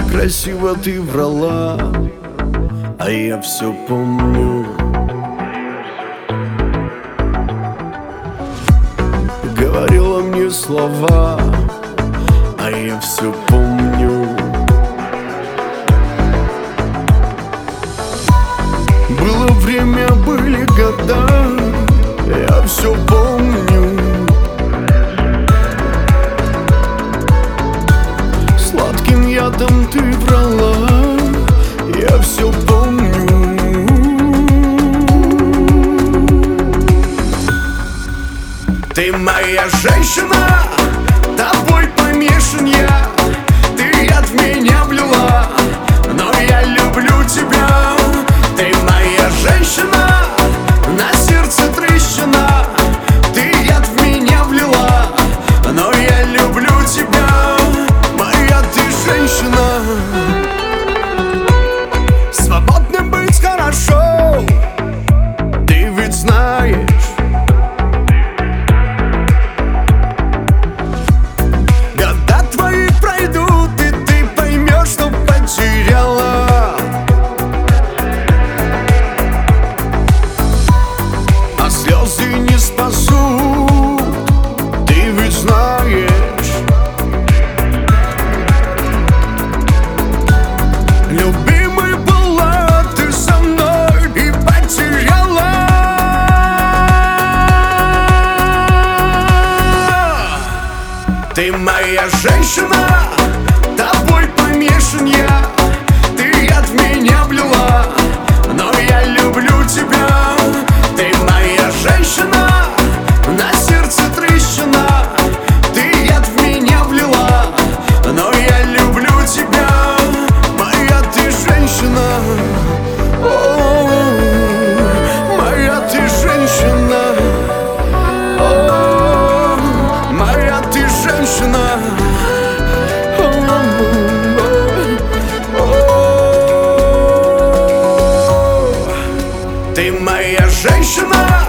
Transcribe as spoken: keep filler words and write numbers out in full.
красиво ты врала, а я все помню. Говорила мне слова, а я все помню. Было время, были года, я все помню. Сладким ядом ты врала, я все помню. Ты моя женщина, тобой помешан я. Ты яд в меня влила, но я люблю тебя. Ты моя женщина, на сердце трещина. Ты яд в меня влила, но я люблю тебя. Моя ты женщина. Свободным быть хорошо, ты ведь знаешь. Года твои пройдут, и ты поймешь, что потеряла. А слезы не спасут, ты ведь знаешь. Любимой была ты со мной и потеряла. Ты моя женщина, тобой помешан я. Ты яд в меня влила, но я люблю тебя. Ты моя женщина, на сердце трещина. Ты яд в меня влила, но я люблю тебя. Моя ты женщина. О, моя ты женщина. О, моя ты женщина. О, ты моя женщина.